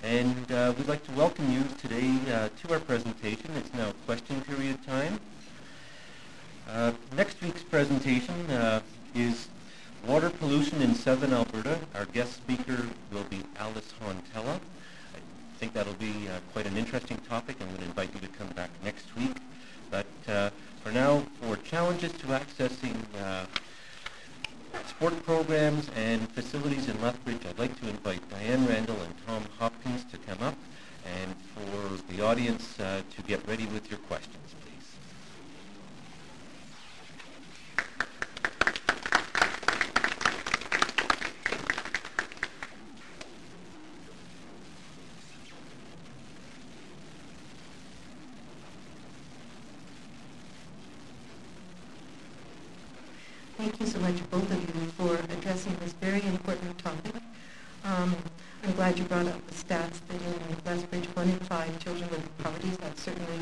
And we'd like to welcome you today to our presentation. It's now question period time. Next week's presentation is Water Pollution in Southern Alberta. Our guest speaker will be Alice Hontella. I think that'll be quite an interesting topic. I'm going to invite you to come back next week. But for now, for challenges to accessing sport programs and facilities in Lethbridge, I'd like to invite Diane Randall and Tom Hopkins to come up, and for the audience to get ready with your questions, please. Thank you so much, both of you, for addressing this very important topic. I'm glad you brought up the stats that in Lethbridge, 1 in 5 children with poverty. That's certainly